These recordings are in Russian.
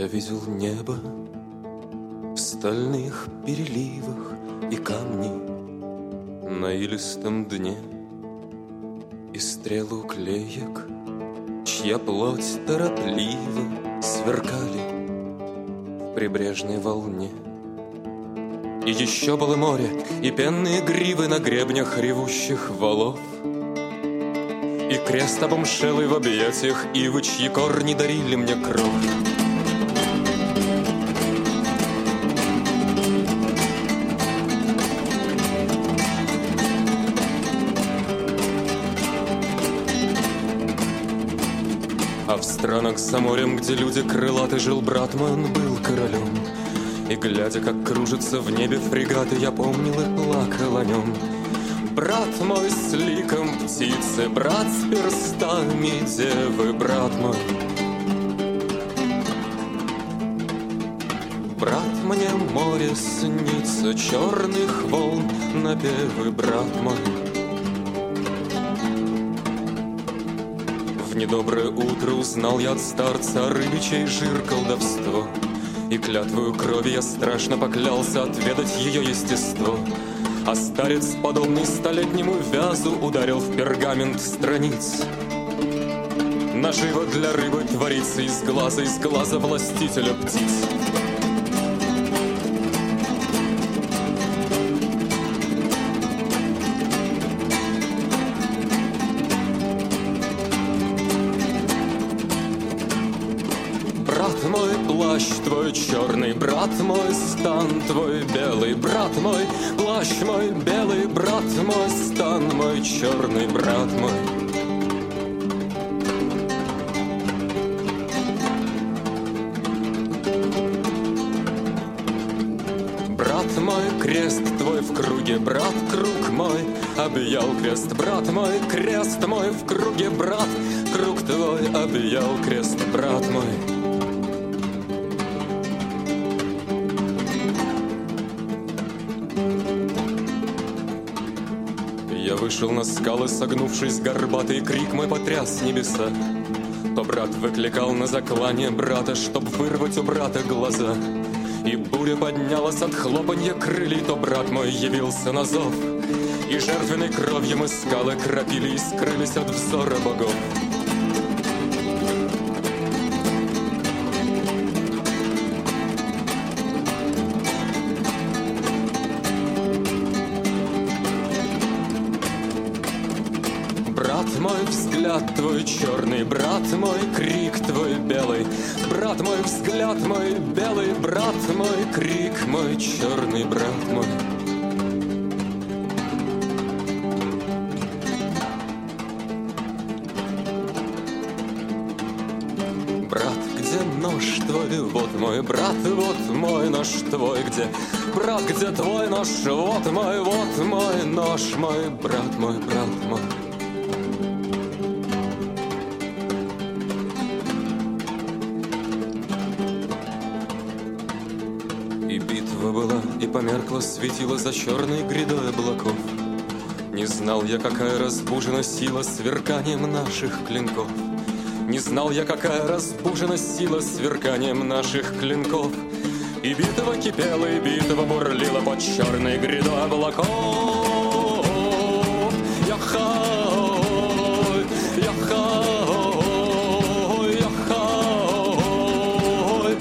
Я видел небо в стальных переливах и камни на илистом дне, и стрелу клеек, чья плоть торопливо сверкали в прибрежной волне. И еще было море, и пенные гривы на гребнях ревущих валов, и крест обомшелый в объятиях ивы, чьи корни дарили мне кровь. А в странах за морем, где люди крылаты, жил брат мой, он был королем. И глядя, как кружится в небе фрегаты, я помнил и плакал о нем. Брат мой с ликом птицы, брат с перстами девы, брат мой. Брат, мне море снится, черных волн напевы, брат мой. В недоброе утро узнал я от старца рыбичий жир колдовство, и клятвою крови я страшно поклялся отведать ее естество. А старец, подобный столетнему вязу, ударил в пергамент страниц. Наживо для рыбы творится из глаза властителя птиц. Плащ твой черный, брат мой, стан твой белый, брат мой, плащ мой белый, брат мой, стан мой черный, брат мой. Брат мой, крест твой в круге, брат, круг мой объял крест, брат мой, крест мой в круге, брат, круг твой объял крест, брат мой. Я вышел на скалы, согнувшись, горбатый крик мой потряс небеса. То брат выкликал на заклание брата, чтоб вырвать у брата глаза. И буря поднялась от хлопанья крыльев, то брат мой явился на зов. И жертвенной кровью мы скалы кропили и скрылись от взора богов. Брат мой, взгляд твой черный, брат мой, крик твой белый, брат мой, взгляд мой белый, брат мой, крик мой черный, брат мой. Брат, где нож твой? Вот мой брат, вот мой нож твой, где? Брат, где твой нож? Вот мой нож, мой брат мой, брат мой. И битва была, и померкла светило за черной грядой облаков. Не знал я, какая разбужена сила сверканием наших клинков. Не знал я, какая разбужена сила сверканием наших клинков. И битва кипела, и битва бурлила под черной грядой облаков. Яхай, яхай, яхай.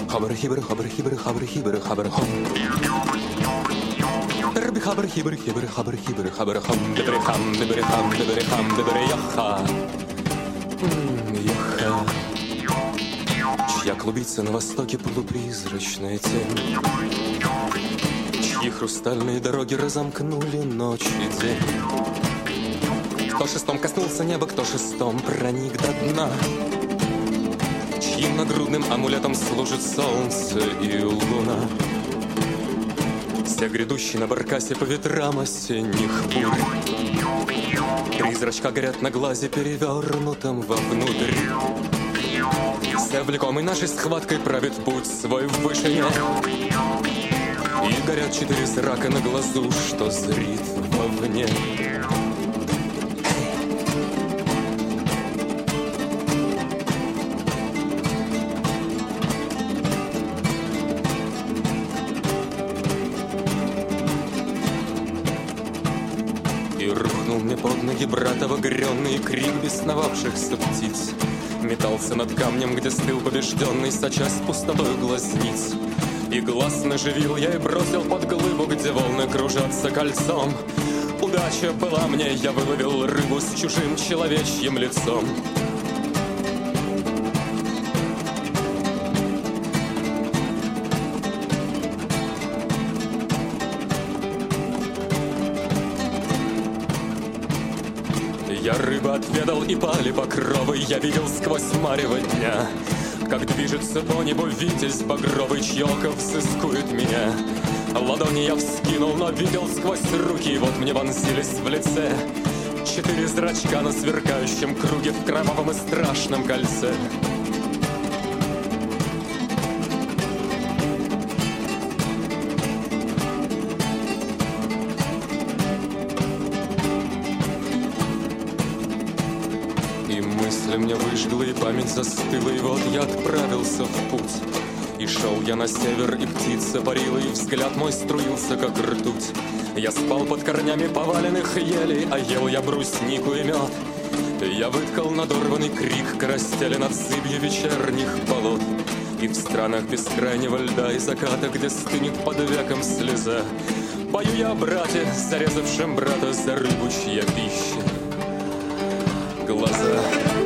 Хабр-хибр, хабр-хибр, хабр-хибр, хабр-хом. Хабр-хибр, хабр-хибр, хабр-хом. Дебрехам, дебрехам, дебрехам, дебреяха. Яха. Чья клубится на востоке полупризрачная тень, чьи хрустальные дороги разомкнули ночь и день. Кто шестом коснулся неба, кто шестом проник до дна, чьим нагрудным амулетом служит солнце и луна. Все грядущие на баркасе по ветрам осенних бурь, три зрачка горят на глазе, перевернутом вовнутрь. Все влекомый нашей схваткой правит путь свой в вышине, и горят четыре зрака на глазу, что зрит вовне. И рухнул мне под ноги брата огрённый крик бесновавшихся птиц. Метался над камнем, где стыл побежденный, сочась пустотой глазниц. И глаз наживил я и бросил под глыбу, где волны кружатся кольцом. Удача была мне, я выловил рыбу с чужим человечьим лицом. Я рыбу отведал, и пали покровы, я видел сквозь марево дня, как движется по небу витязь багровый, чье око взыскует меня. Ладони я вскинул, но видел сквозь руки, и вот мне вонзились в лице четыре зрачка на сверкающем круге в кровавом и страшном кольце. Мысли мне выжгла, и память застыла, и вот я отправился в путь. И шел я на север, и птица парила, и взгляд мой струился, как ртуть. Я спал под корнями поваленных елей, а ел я бруснику и мед. Я выткал надорванный крик карастели над зыбью вечерних болот. И в странах бескрайнего льда и заката, где стынет под веком слеза, пою я о брате, зарезавшем брата за рыбу, чья пища глаза.